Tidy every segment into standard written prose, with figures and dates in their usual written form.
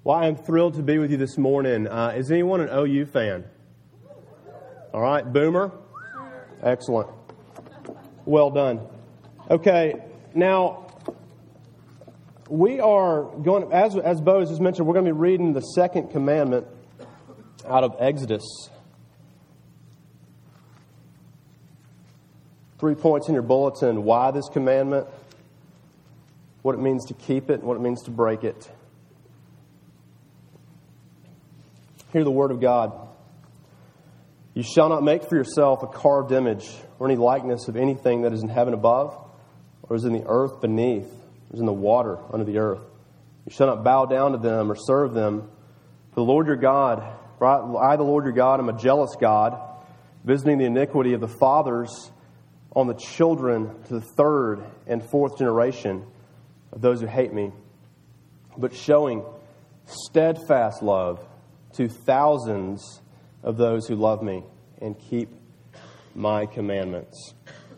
Well, I am thrilled to be with you this morning. Is anyone an OU fan? All right, Boomer? Excellent. Well done. Okay, now, we are going, as Bo has just mentioned, we're going to be reading the second commandment out of Exodus. 3 points in your bulletin. Why this commandment, what it means to keep it, and what it means to break it. Hear the word of God. You shall not make for yourself a carved image or any likeness of anything that is in heaven above, or is in the earth beneath, or is in the water under the earth. You shall not bow down to them or serve them. For the Lord your God, I, the Lord your God, am a jealous God, visiting the iniquity of the fathers on the children to the third and fourth generation of those who hate me, but showing steadfast love to thousands of those who love me and keep my commandments.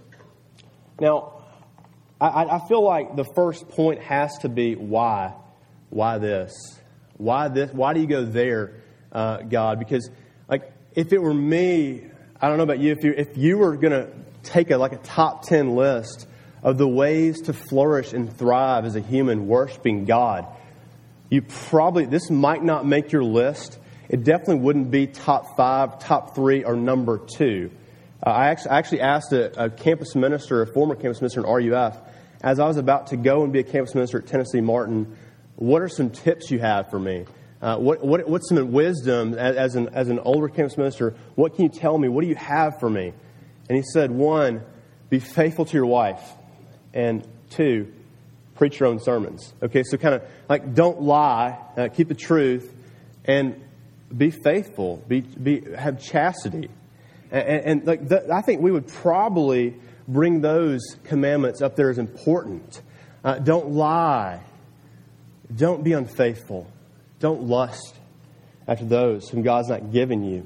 Now, I feel like the first point has to be why. Why this? Why this? Why do you go there, God? Because, like, if it were me, I don't know about you, if you were going to take a top 10 list of the ways to flourish and thrive as a human worshiping God, this might not make your list. It definitely wouldn't be top 5, top 3, or number 2. I actually asked a campus minister, a former campus minister in RUF, as I was about to go and be a campus minister at Tennessee Martin, what are some tips you have for me? What's some wisdom as an older campus minister? What can you tell me? What do you have for me? And he said, 1, be faithful to your wife, and 2, preach your own sermons. Okay, so kind of like don't lie, keep the truth, and be faithful, have chastity. And I think we would probably bring those commandments up there as important. Don't lie. Don't be unfaithful. Don't lust after those whom God's not given you.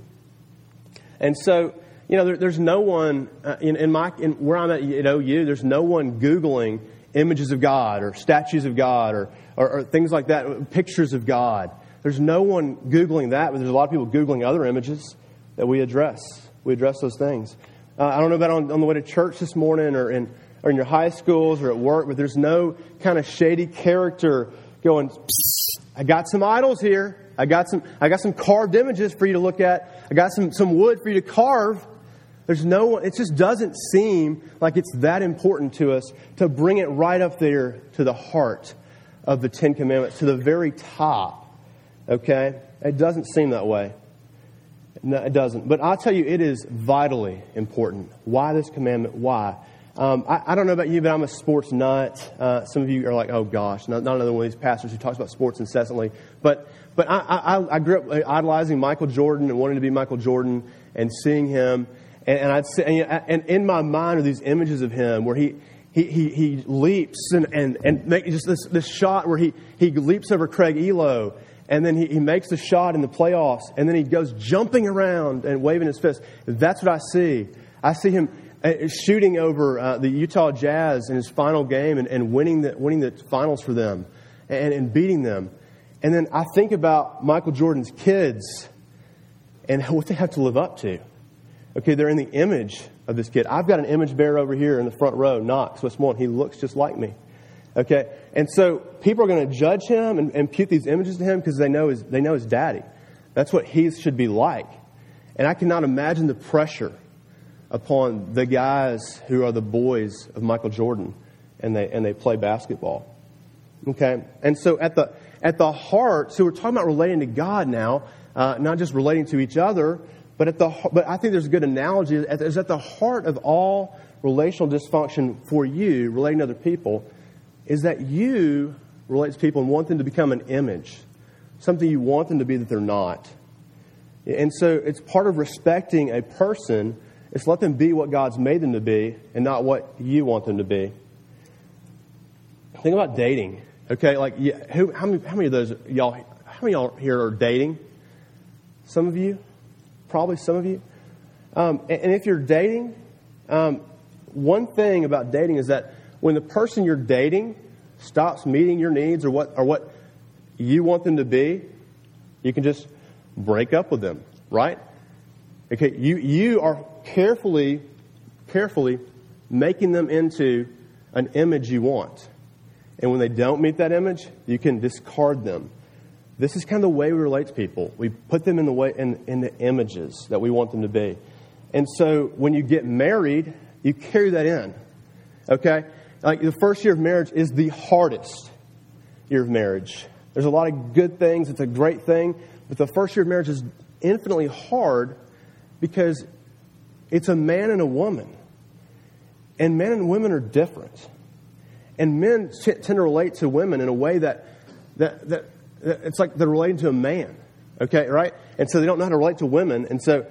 And so, there's no one where I'm at OU. There's no one Googling images of God or statues of God or things like that, pictures of God. There's no one Googling that, but there's a lot of people Googling other images that we address. We address those things. I don't know about on the way to church this morning or in your high schools or at work, but there's no kind of shady character going, I got some idols here. I got some carved images for you to look at. I got some wood for you to carve. There's no one. It just doesn't seem like it's that important to us to bring it right up there to the heart of the Ten Commandments, to the very top. Okay? It doesn't seem that way. No, it doesn't. But I'll tell you, it is vitally important. Why this commandment? Why? I don't know about you, but I'm a sports nut. Some of you are like, oh gosh, not another one of these pastors who talks about sports incessantly. But I grew up idolizing Michael Jordan and wanting to be Michael Jordan and seeing him. And I'd say, and in my mind are these images of him where he leaps and make just this shot where he leaps over Craig Elo. And then he makes the shot in the playoffs, and then he goes jumping around and waving his fist. That's what I see. I see him shooting over the Utah Jazz in his final game and winning the finals for them and beating them. And then I think about Michael Jordan's kids and what they have to live up to. Okay, they're in the image of this kid. I've got an image bearer over here in the front row, Knox Westmoreland. He looks just like me. Okay, and so people are going to judge him and impute these images to him because they know his daddy. That's what he should be like. And I cannot imagine the pressure upon the guys who are the boys of Michael Jordan and they play basketball. Okay, and so at the heart, so we're talking about relating to God now, not just relating to each other, but I think there's a good analogy. Is at the heart of all relational dysfunction for you relating to other people is that you relate to people and want them to become an image, something you want them to be that they're not. And so it's part of respecting a person is let them be what God's made them to be and not what you want them to be. Think about dating. Okay, like how many of those y'all? How many of y'all here are dating? Some of you, probably some of you. And if you're dating, one thing about dating is that when the person you're dating stops meeting your needs or what you want them to be, You can just break up with them, right? Okay, you are carefully making them into an image you want. And when they don't meet that image, you can discard them. This is kind of the way we relate to people. We put them in the images that we want them to be. And so when you get married, you carry that in. Okay? Like the first year of marriage is the hardest year of marriage. There's a lot of good things. It's a great thing. But the first year of marriage is infinitely hard because it's a man and a woman. And men and women are different. And men tend to relate to women in a way that it's like they're relating to a man. Okay, right? And so they don't know how to relate to women. And so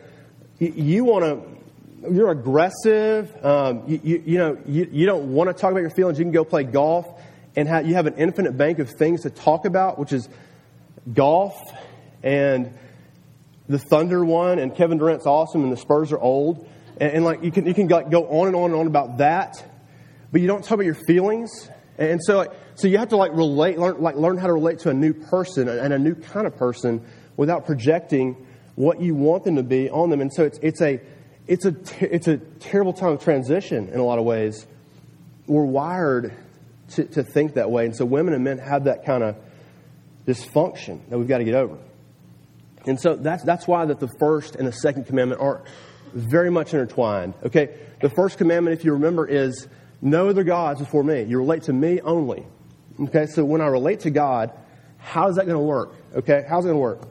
you're aggressive. You don't want to talk about your feelings. You can go play golf and you have an infinite bank of things to talk about, which is golf and the Thunder won and Kevin Durant's awesome and the Spurs are old. And like you can go on and on and on about that, but you don't talk about your feelings. And so you have to learn how to relate to a new person and a new kind of person without projecting what you want them to be on them. And so it's a terrible time of transition in a lot of ways. We're wired to think that way, and so women and men have that kind of dysfunction that we've got to get over. And so that's why that the first and the second commandment are very much intertwined. Okay, the first commandment, if you remember, is no other gods before me. You relate to me only. Okay, so when I relate to God, how is that going to work? Okay, how's it going to work?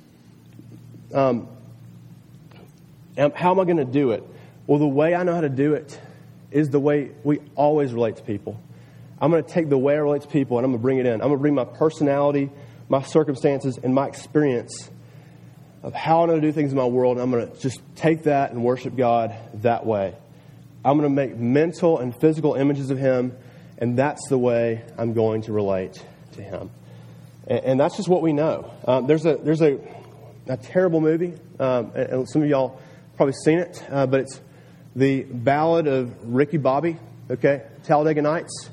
How am I going to do it? Well, the way I know how to do it is the way we always relate to people. I'm going to take the way I relate to people and I'm going to bring it in. I'm going to bring my personality, my circumstances, and my experience of how I know to do things in my world. And I'm going to just take that and worship God that way. I'm going to make mental and physical images of Him, and that's the way I'm going to relate to Him. And that's just what we know. There's a terrible movie, and some of y'all probably seen it, but it's the Ballad of Ricky Bobby, okay, Talladega Nights.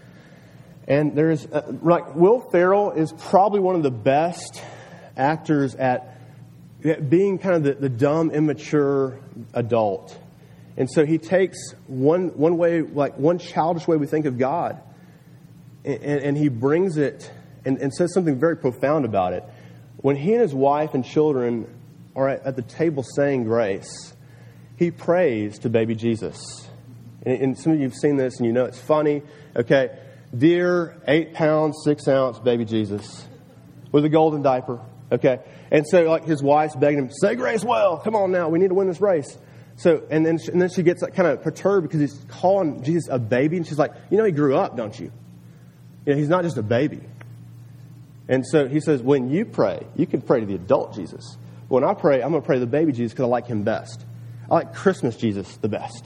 And there's, Will Ferrell is probably one of the best actors at being kind of the dumb, immature adult. And so he takes one way, like one childish way we think of God, and he brings it and says something very profound about it. When he and his wife and children are at the table saying grace, he prays to baby Jesus. And some of you have seen this and you know it's funny. Okay, dear 8 pounds, 6 ounce baby Jesus with a golden diaper. Okay, and so like his wife's begging him, say grace well, come on now, we need to win this race. So, and then she gets kind of perturbed because he's calling Jesus a baby. And she's like, you know, he grew up, don't you? You know, he's not just a baby. And so he says, when you pray, you can pray to the adult Jesus. But when I pray, I'm going to pray to the baby Jesus because I like him best. I like Christmas Jesus the best.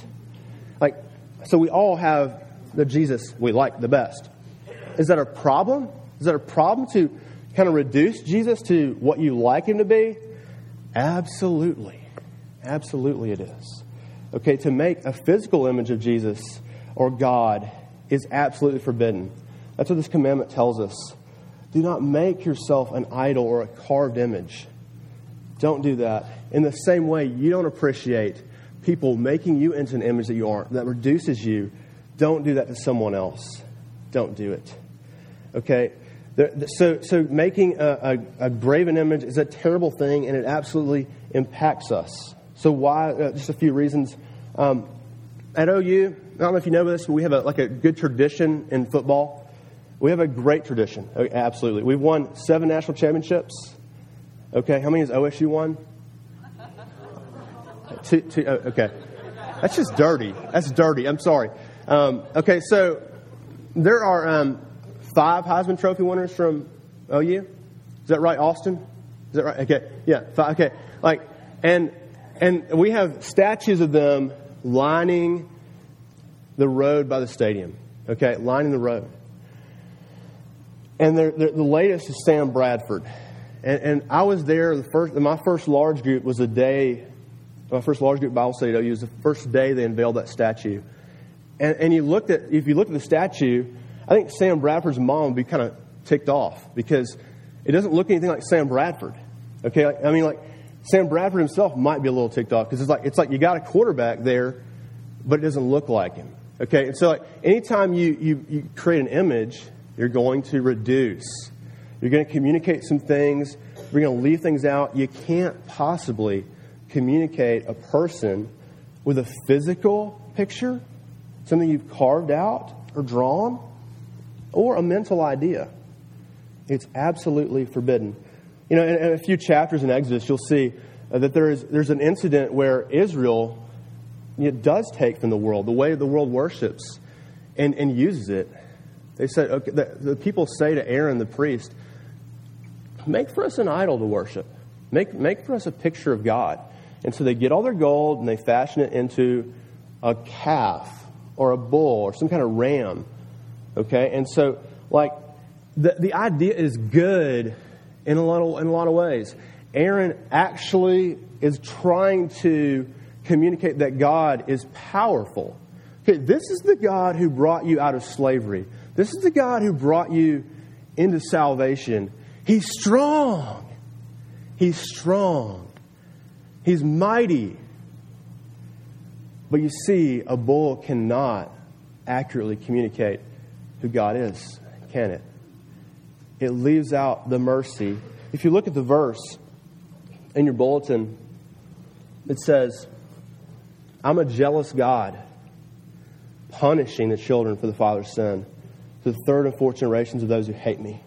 So we all have the Jesus we like the best. Is that a problem? Is that a problem to kind of reduce Jesus to what you like him to be? Absolutely. Absolutely it is. Okay, to make a physical image of Jesus or God is absolutely forbidden. That's what this commandment tells us. Do not make yourself an idol or a carved image. Don't do that. In the same way, you don't appreciate people making you into an image that you aren't, that reduces you. Don't do that to someone else. Don't do it. Okay? So making a graven image is a terrible thing, and it absolutely impacts us. So why? Just a few reasons. At OU, I don't know if you know this, but we have a good tradition in football. We have a great tradition. Absolutely. We've won 7 national championships. Okay, how many has OSU won? 2. Okay. That's just dirty. That's dirty. I'm sorry. Okay, so there are 5 Heisman Trophy winners from OU. Is that right, Austin? Is that right? Okay. Yeah. 5. Okay. And we have statues of them lining the road by the stadium. Okay, lining the road. And the latest is Sam Bradford. And I was there. My first large group was the day. My first large group Bible study at OU was the first day they unveiled that statue. And if you looked at the statue, I think Sam Bradford's mom would be kind of ticked off because it doesn't look anything like Sam Bradford. Okay, Sam Bradford himself might be a little ticked off because it's like you got a quarterback there, but it doesn't look like him. Okay, and so anytime you create an image, you're going to reduce. You're going to communicate some things. You're going to leave things out. You can't possibly communicate a person with a physical picture, something you've carved out or drawn, or a mental idea. It's absolutely forbidden. In a few chapters in Exodus, you'll see that there's an incident where Israel does take from the world, the way the world worships, and uses it. They said, okay, the people say to Aaron the priest, make for us an idol to worship. Make for us a picture of God. And so they get all their gold and they fashion it into a calf or a bull or some kind of ram. Okay? And so, the idea is good in a lot of ways. Aaron actually is trying to communicate that God is powerful. Okay, this is the God who brought you out of slavery. This is the God who brought you into salvation. He's strong. He's strong. He's mighty. But you see, a bull cannot accurately communicate who God is, can it? It leaves out the mercy. If you look at the verse in your bulletin, it says, I'm a jealous God, punishing the children for the father's sin, to the third and fourth generations of those who hate me.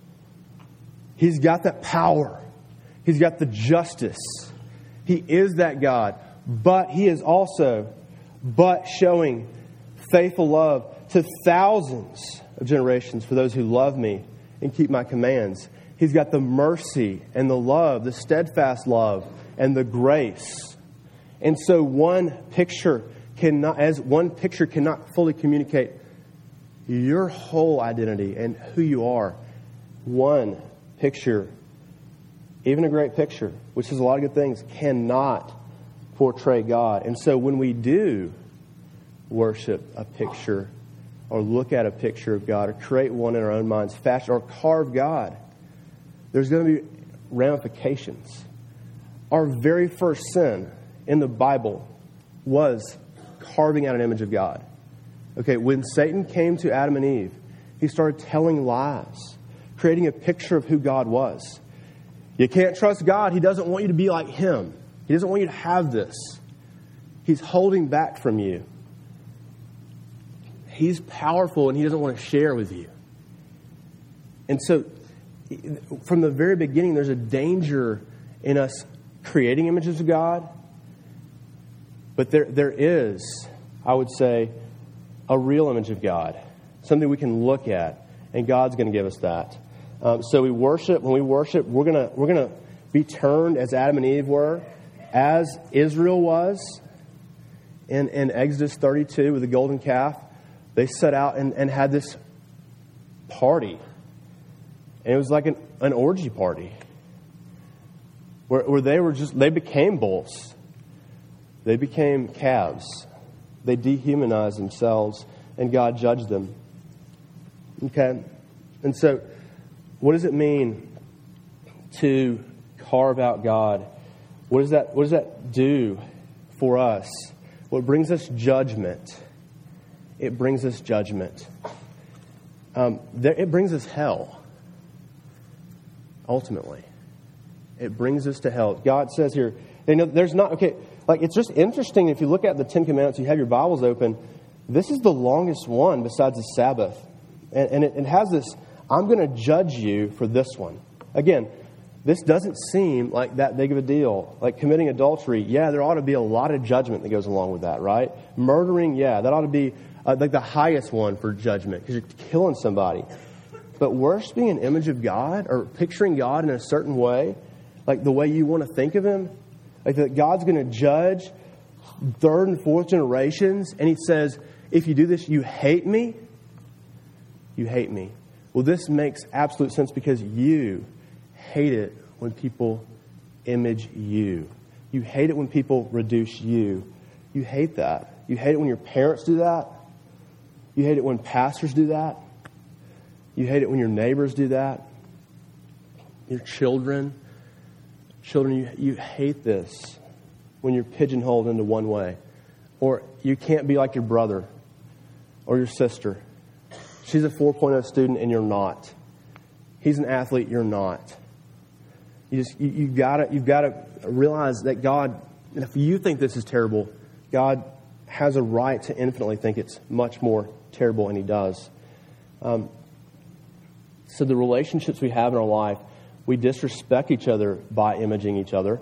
He's got that power. He's got the justice. He is that God. But He is also showing faithful love to thousands of generations for those who love me and keep my commands. He's got the mercy and the love, the steadfast love and the grace. And so one picture cannot fully communicate your whole identity and who you are. One picture, even a great picture, which is a lot of good things, cannot portray God. And so when we do worship a picture or look at a picture of God or create one in our own minds, fashion or carve God, there's going to be ramifications. Our very first sin in the Bible was carving out an image of God. Okay, when Satan came to Adam and Eve, he started telling lies, creating a picture of who God was. You can't trust God. He doesn't want you to be like Him. He doesn't want you to have this. He's holding back from you. He's powerful and He doesn't want to share with you. And so, from the very beginning, there's a danger in us creating images of God. But there is, I would say, a real image of God. Something we can look at. And God's going to give us that. So we worship. When we worship, we're gonna be turned as Adam and Eve were, as Israel was in Exodus 32 with the golden calf. They set out and had this party, and it was like an orgy party where they became bulls, they became calves, they dehumanized themselves, and God judged them. Okay, and so. What does it mean to carve out God? What does that do for us? Well, it brings us judgment. It brings us judgment. It brings us hell. Ultimately, it brings us to hell. God says here, it's just interesting. If you look at the Ten Commandments, you have your Bibles open. This is the longest one besides the Sabbath, and it has this. I'm going to judge you for this one. Again, this doesn't seem like that big of a deal. Like committing adultery, there ought to be a lot of judgment that goes along with that, right? Murdering, that ought to be like the highest one for judgment because you're killing somebody. But worshiping an image of God or picturing God in a certain way, like the way you want to think of Him, like that God's going to judge third and fourth generations, and He says, if you do this, you hate me. You hate me. Well, this makes absolute sense because you hate it when people image you. You hate it when people reduce you. You hate that. You hate it when your parents do that. You hate it when pastors do that. You hate it when your neighbors do that. Your children. Children, you hate this when you're pigeonholed into one way. Or you can't be like your brother or your sister. She's a 4.0 student and you're not. He's an athlete, you're not. You've got to realize that God, if you think this is terrible, God has a right to infinitely think it's much more terrible, and He does. So the relationships we have in our life, we disrespect each other by imaging each other.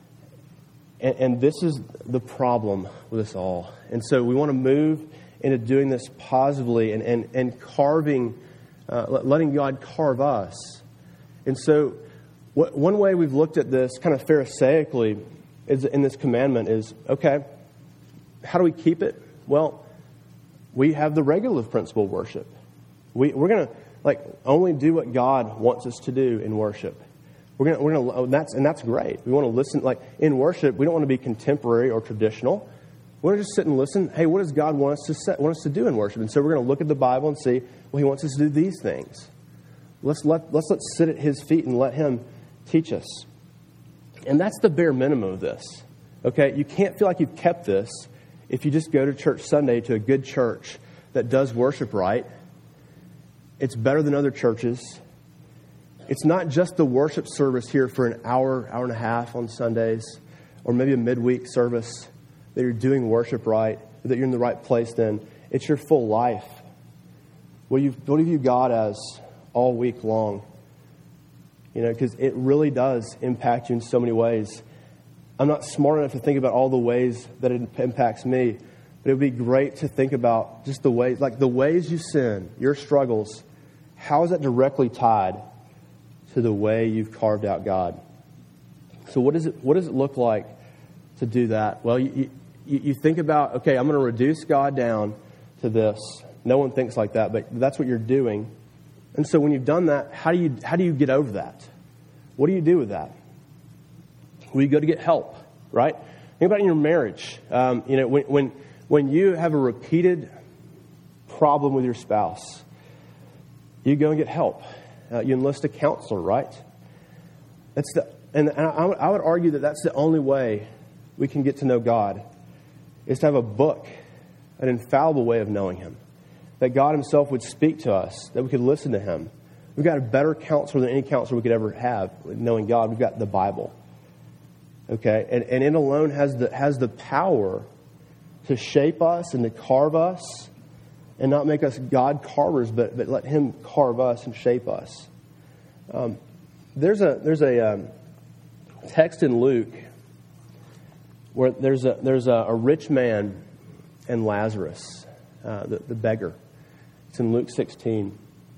And this is the problem with us all. And so we want to move into doing this positively and carving, letting God carve us. And so one way we've looked at this kind of Pharisaically is in this commandment is, okay, how do we keep it? Well, we have the regulative principle of worship. We're going to only do what God wants us to do in worship. We're going to that's great. We want to listen. In worship, we don't want to be contemporary or traditional. We want to just sit and listen. Hey, what does God want us to do in worship? And so we're going to look at the Bible and see, well, He wants us to do these things. Let's sit at His feet and let Him teach us. And that's the bare minimum of this. Okay, you can't feel like you've kept this if you just go to church Sunday to a good church that does worship right. It's better than other churches. It's not just the worship service here for an hour, hour and a half on Sundays, or maybe a midweek service that you're doing worship right, that you're in the right place then. It's your full life. What do you view God as all week long? Because it really does impact you in so many ways. I'm not smart enough to think about all the ways that it impacts me, but it would be great to think about just the ways you sin, your struggles. How is that directly tied to the way you've carved out God? So what does it look like to do that? Well, you think about, okay, I'm going to reduce God down to this. No one thinks like that, but that's what you're doing. And so when you've done that, how do you get over that? What do you do with that? Well, you go to get help, right? Think about in your marriage. When you have a repeated problem with your spouse, you go and get help. You enlist a counselor, right? I would argue that that's the only way we can get to know God, is to have a book, an infallible way of knowing Him. That God Himself would speak to us, that we could listen to Him. We've got a better counselor than any counselor we could ever have, knowing God. We've got the Bible. Okay? And it alone has the power to shape us and to carve us, and not make us God carvers, but let Him carve us and shape us. There's a text in Luke where there's a rich man and Lazarus, the beggar. It's in Luke 16,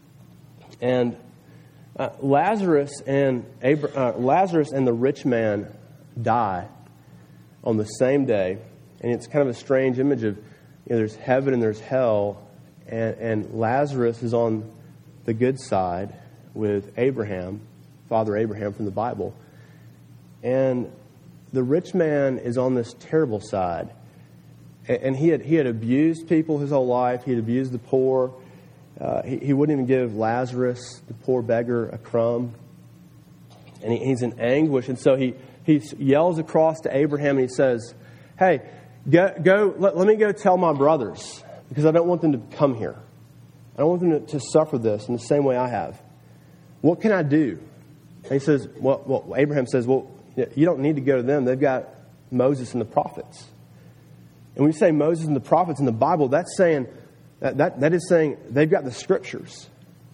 and Lazarus and the rich man die on the same day, and it's kind of a strange image of there's heaven and there's hell. And Lazarus is on the good side with Abraham, Father Abraham from the Bible. And the rich man is on this terrible side. And he had abused people his whole life. He had abused the poor. He wouldn't even give Lazarus, the poor beggar, a crumb. And he's in anguish. And so he yells across to Abraham and he says, hey, go, let me go tell my brothers, because I don't want them to come here. I don't want them to suffer this in the same way I have. What can I do? And he says, well, Abraham says, well, you don't need to go to them. They've got Moses and the prophets. And when you say Moses and the prophets in the Bible, that's saying that is saying they've got the scriptures.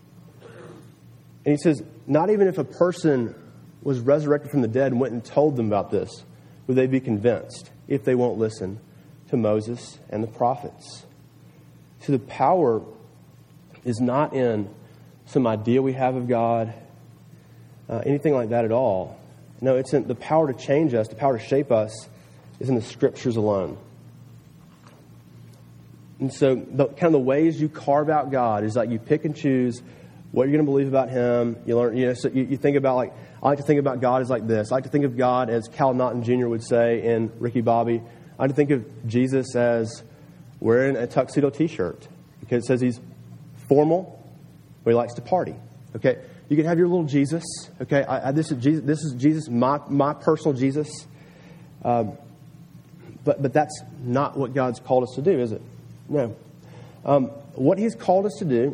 And he says, not even if a person was resurrected from the dead and went and told them about this, would they be convinced if they won't listen to Moses and the prophets. So the power is not in some idea we have of God, anything like that at all. No, it's in the power to change us, the power to shape us is in the scriptures alone. And so the ways you carve out God is like you pick and choose what you're going to believe about Him. You learn, so you think about I like to think about God as like this. I like to think of God as Cal Naughton Jr. would say in Ricky Bobby. I like to think of Jesus as wearing a tuxedo T-shirt because it says He's formal, but He likes to party. Okay, You can have your little Jesus. Okay, this is Jesus, my personal Jesus. But that's not what God's called us to do, is it? No. What He's called us to do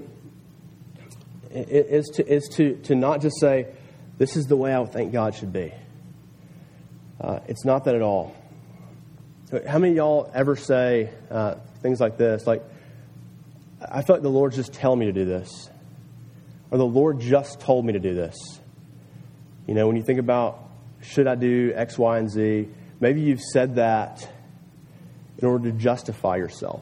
is to not just say, this is the way I think God should be. It's not that at all. How many of y'all ever say things like this? Like, I feel like the Lord's just telling me to do this. Or the Lord just told me to do this. You know, when you think about, should I do X, Y, and Z? Maybe you've said that in order to justify yourself.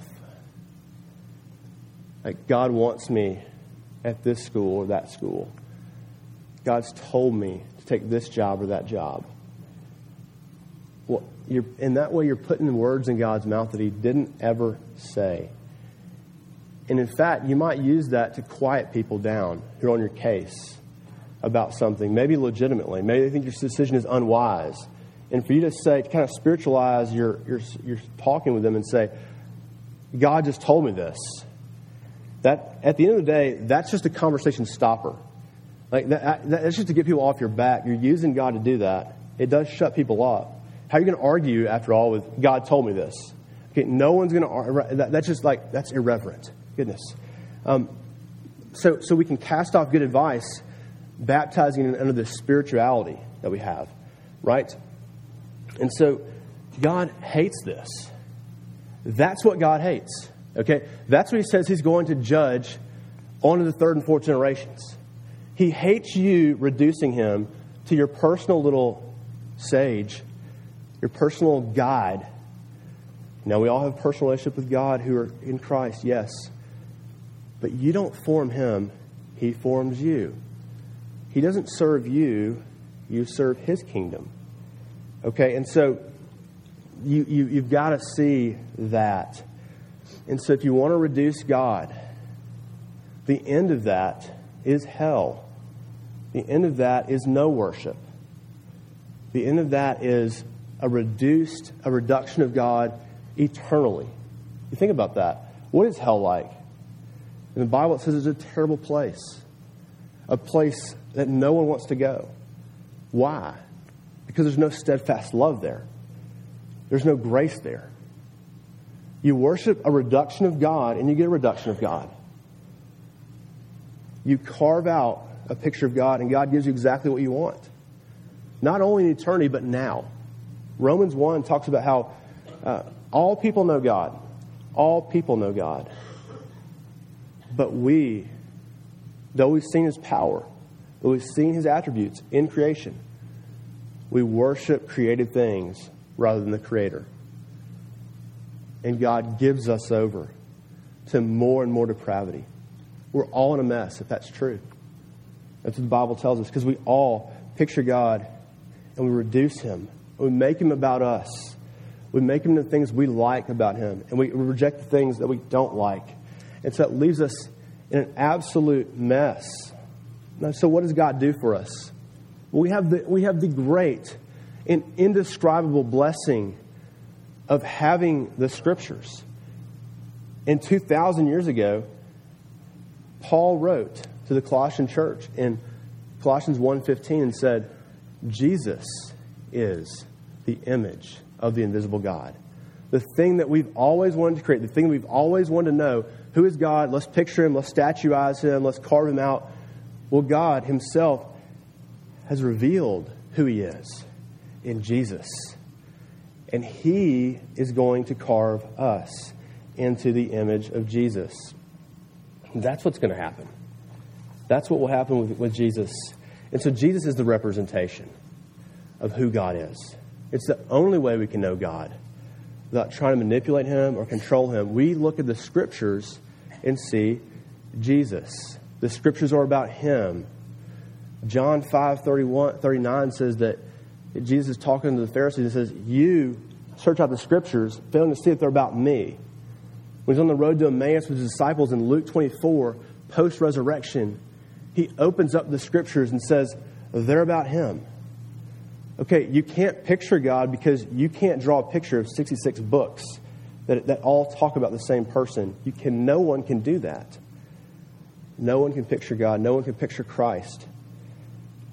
Like, God wants me at this school or that school. God's told me to take this job or that job. Well, in that way, you're putting words in God's mouth that He didn't ever say. And in fact, you might use that to quiet people down who are on your case about something, maybe legitimately. Maybe they think your decision is unwise. And for you to say, to kind of spiritualize your talking with them and say, God just told me this. That, at the end of the day, that's just a conversation stopper. Like that's just to get people off your back. You're using God to do that. It does shut people up. How are you going to argue, after all, with God told me this? Okay, no one's going to. That's just like, that's irreverent. Goodness. So we can cast off good advice, baptizing under the spirituality that we have, right? And so God hates this. That's what God hates. Okay, that's what He says He's going to judge on to the third and fourth generations. He hates you reducing Him to your personal little sage, your personal guide. Now, we all have a personal relationship with God who are in Christ, yes. But you don't form Him, He forms you. He doesn't serve you, you serve His kingdom. Okay, and so you've got to see that. And so if you want to reduce God, the end of that is hell. The end of that is no worship. The end of that is a reduction of God eternally. You think about that. What is hell like? In the Bible, it says it's a terrible place. A place that no one wants to go. Why? Because there's no steadfast love there. There's no grace there. You worship a reduction of God, and you get a reduction of God. You carve out a picture of God, and God gives you exactly what you want. Not only in eternity, but now. Romans 1 talks about how all people know God. All people know God. But we, though we've seen His power, though we've seen His attributes in creation, we worship created things rather than the Creator. And God gives us over to more and more depravity. We're all in a mess, if that's true. That's what the Bible tells us, because we all picture God and we reduce Him. We make Him about us. We make Him the things we like about Him, and we reject the things that we don't like. And so it leaves us in an absolute mess. Now, so what does God do for us? Well, we have the great and indescribable blessing of having the Scriptures. And 2,000 years ago, Paul wrote to the Colossian church in Colossians 1:15 and said, Jesus is the image of the invisible God. The thing that we've always wanted to create, the thing we've always wanted to know, who is God? Let's picture Him, let's statuize Him, let's carve Him out. Well, God Himself has revealed who He is in Jesus. And He is going to carve us into the image of Jesus. That's what's going to happen. That's what will happen with Jesus. And so Jesus is the representation of who God is. It's the only way we can know God without trying to manipulate Him or control Him. We look at the Scriptures and see Jesus. The Scriptures are about Him. John 5:39 says that Jesus is talking to the Pharisees and says, you search out the Scriptures, failing to see that they're about me. When He's on the road to Emmaus with His disciples in Luke 24, post-resurrection, He opens up the Scriptures and says, they're about Him. Okay, you can't picture God because you can't draw a picture of 66 books that all talk about the same person. No one can do that. No one can picture God. No one can picture Christ.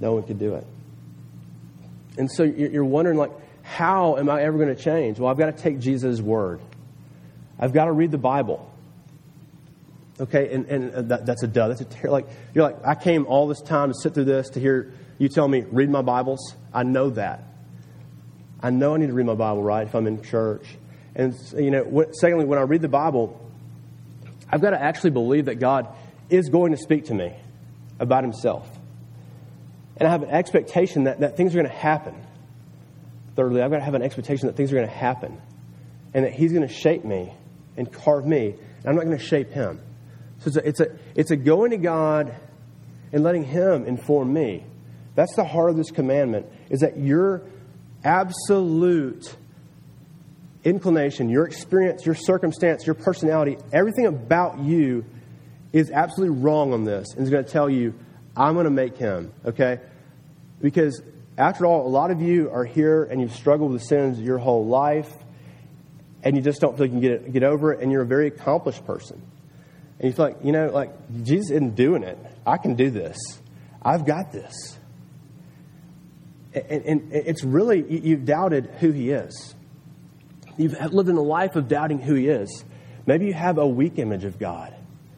No one could do it. And so you're wondering, like, how am I ever going to change? Well, I've got to take Jesus' word. I've got to read the Bible. Okay, and that's a duh. That's you're like, I came all this time to sit through this, to hear you tell me, read my Bibles. I know that. I know I need to read my Bible, right, if I'm in church. And, secondly, when I read the Bible, I've got to actually believe that God is going to speak to me about himself. And I have an expectation that things are going to happen. Thirdly, I've got to have an expectation that things are going to happen. And that he's going to shape me and carve me. And I'm not going to shape him. So it's a going to God and letting him inform me. That's the heart of this commandment, is that your absolute inclination, your experience, your circumstance, your personality, everything about you is absolutely wrong on this. And is going to tell you, I'm going to make him, okay? Because after all, a lot of you are here and you've struggled with sins your whole life and you just don't feel you can get over it, and you're a very accomplished person. And you feel like, Jesus isn't doing it. I can do this. I've got this. And it's really, you've doubted who he is. You've lived in a life of doubting who he is. Maybe you have a weak image of God.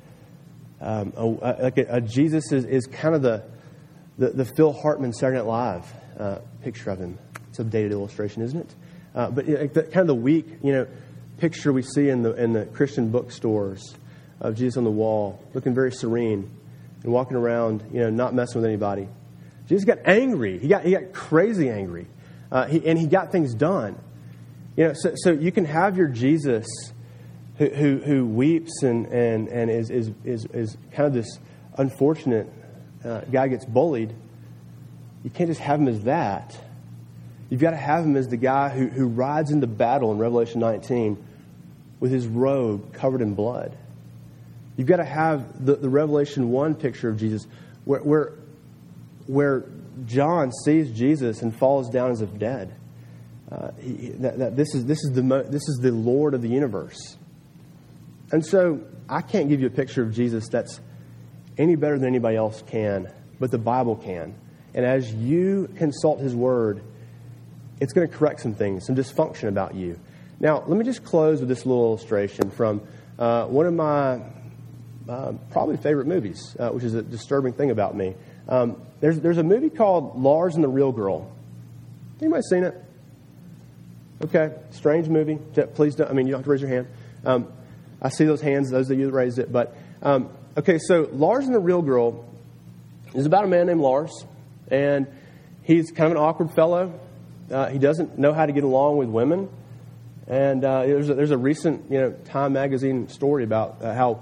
Jesus is kind of the Phil Hartman Saturday Night Live picture of him. It's a dated illustration, isn't it? But kind of the weak, picture we see in the Christian bookstores of Jesus on the wall, looking very serene and walking around, not messing with anybody. Jesus got angry. He got crazy angry, and he got things done. So you can have your Jesus who weeps and is kind of this unfortunate guy gets bullied. You can't just have him as that. You've got to have him as the guy who rides into battle in Revelation 19 with his robe covered in blood. You've got to have the Revelation 1 picture of Jesus where John sees Jesus and falls down as if dead. This is the Lord of the universe. And so I can't give you a picture of Jesus that's any better than anybody else can, but the Bible can. And as you consult his word, it's going to correct some things, some dysfunction about you. Now, let me just close with this little illustration from one of my probably favorite movies, which is a disturbing thing about me. There's a movie called Lars and the Real Girl. Anybody seen it? Okay, strange movie. Please don't. You don't have to raise your hand. I see those hands, those of you that raised it. But okay, so Lars and the Real Girl is about a man named Lars, and he's kind of an awkward fellow. He doesn't know how to get along with women, and there's a recent Time magazine story about how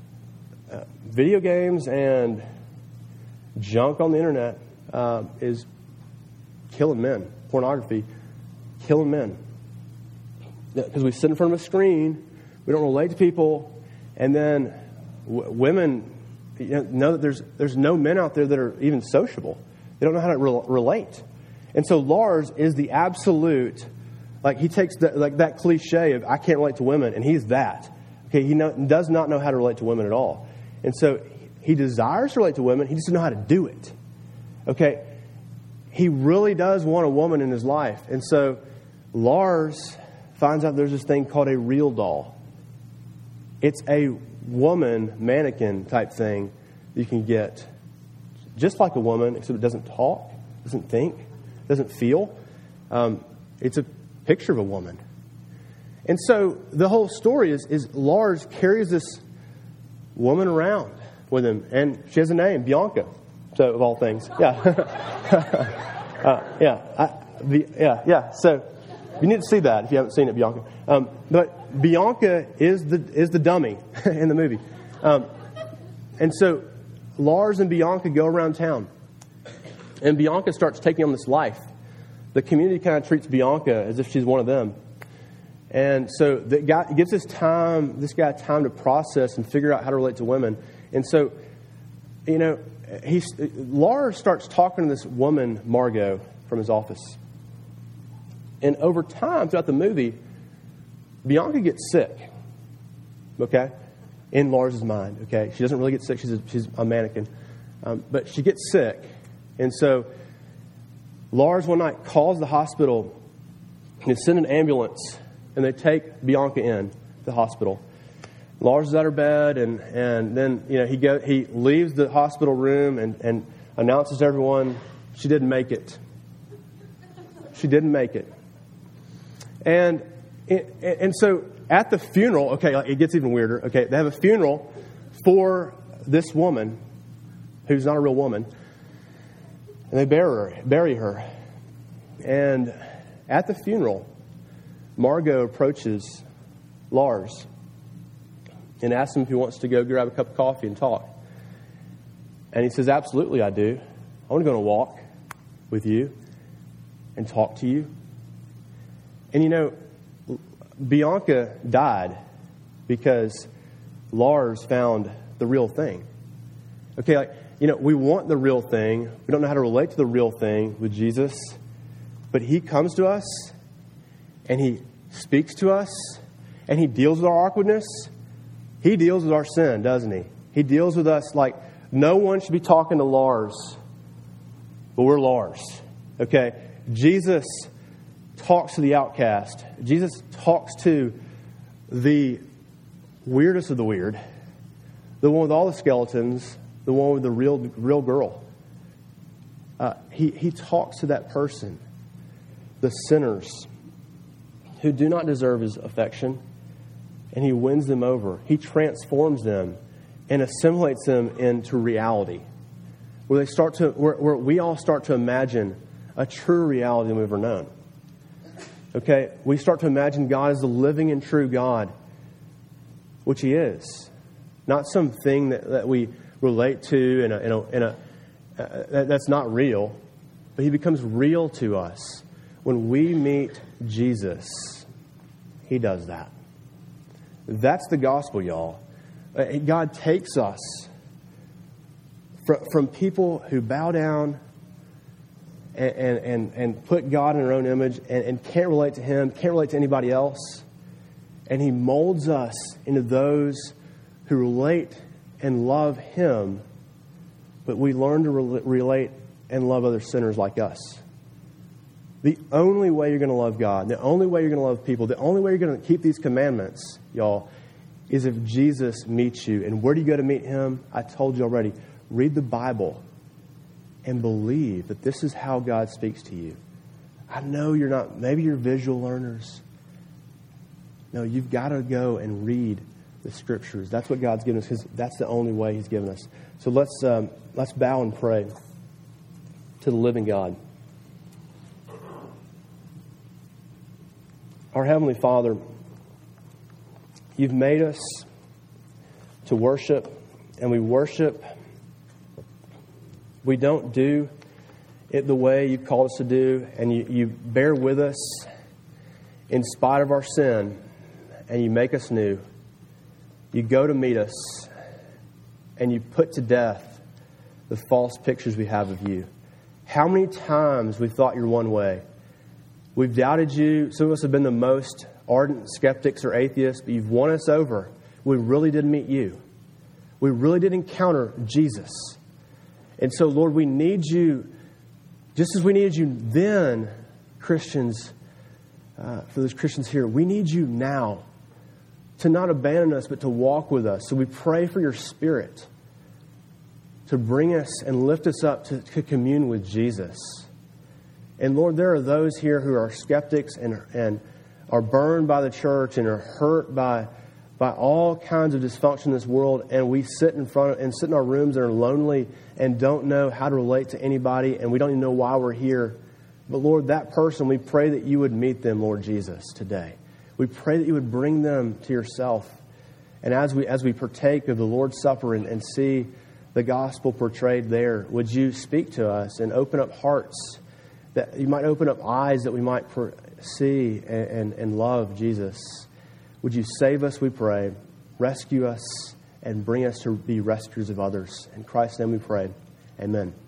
video games and junk on the internet is killing men. Pornography, killing men. Because we sit in front of a screen, we don't relate to people, and then women know that there's no men out there that are even sociable. They don't know how to relate. And so Lars is the absolute, he takes that cliche of I can't relate to women, and he's that. Okay, he does not know how to relate to women at all. And so he desires to relate to women, he just doesn't know how to do it. Okay, he really does want a woman in his life. And so Lars finds out there's this thing called a real doll. It's a woman mannequin type thing you can get just like a woman, except it doesn't talk, doesn't think, doesn't feel. It's a picture of a woman. And so the whole story is Lars carries this woman around with him, and she has a name, Bianca. So of all things, yeah, So you need to see that if you haven't seen it, Bianca. But Bianca is the dummy in the movie, and so Lars and Bianca go around town, and Bianca starts taking on this life. The community kind of treats Bianca as if she's one of them. And so the guy gives this guy time to process and figure out how to relate to women. And so, Lars starts talking to this woman, Margot, from his office. And over time, throughout the movie, Bianca gets sick. Okay? In Lars's mind. Okay? She doesn't really get sick. She's a mannequin. But she gets sick. And so Lars one night calls the hospital and they send an ambulance and they take Bianca in the hospital. Lars is at her bed, and then he leaves the hospital room and announces to everyone she didn't make it. She didn't make it. And so at the funeral, okay, it gets even weirder. Okay, they have a funeral for this woman who's not a real woman, and they bury her. And at the funeral, Margot approaches Lars and asks him if he wants to go grab a cup of coffee and talk. And he says, absolutely, I do. I want to go on a walk with you and talk to you. And Bianca died because Lars found the real thing. Okay, we want the real thing. We don't know how to relate to the real thing with Jesus. But he comes to us and he speaks to us and he deals with our awkwardness. He deals with our sin, doesn't he? He deals with us like no one should be talking to Lars, but we're Lars. Okay? Jesus talks to the outcast. Jesus talks to the weirdest of the weird, the one with all the skeletons, the one with the real girl. He talks to that person, the sinners who do not deserve his affection, and he wins them over. He transforms them and assimilates them into reality, where we all start to imagine a truer reality than we've ever known. Okay, we start to imagine God as the living and true God, which he is, not something that we relate to that's not real, but he becomes real to us when we meet Jesus. He does that. That's the gospel, y'all. God takes us from people who bow down and put God in their own image and can't relate to him, can't relate to anybody else. And he molds us into those who relate and love him, but we learn to relate and love other sinners like us. The only way you're going to love God, the only way you're going to love people, the only way you're going to keep these commandments, y'all, is if Jesus meets you. And where do you go to meet him? I told you already. Read the Bible and believe that this is how God speaks to you. I know you're not, maybe you're visual learners. No, you've got to go and read the Scriptures. That's what God's given us, because that's the only way he's given us. So let's bow and pray to the living God. Our Heavenly Father, you've made us to worship, and we worship. We don't do it the way you've called us to do, and you bear with us in spite of our sin, and you make us new. You go to meet us, and you put to death the false pictures we have of you. How many times we thought you're one way? We've doubted you. Some of us have been the most ardent skeptics or atheists, but you've won us over. We really did meet you. We really did encounter Jesus. And so, Lord, we need you, just as we needed you then, Christians, for those Christians here, we need you now to not abandon us, but to walk with us. So we pray for your Spirit to bring us and lift us up to commune with Jesus. And Lord, there are those here who are skeptics and are burned by the church and are hurt by all kinds of dysfunction in this world, and we sit in our rooms and are lonely and don't know how to relate to anybody, and we don't even know why we're here. But Lord, that person, we pray that you would meet them, Lord Jesus, today. We pray that you would bring them to yourself. And as we partake of the Lord's Supper and see the gospel portrayed there, would you speak to us and open up hearts, that you might open up eyes that we might see and love Jesus. Would you save us, we pray, rescue us, and bring us to be rescuers of others. In Christ's name we pray. Amen.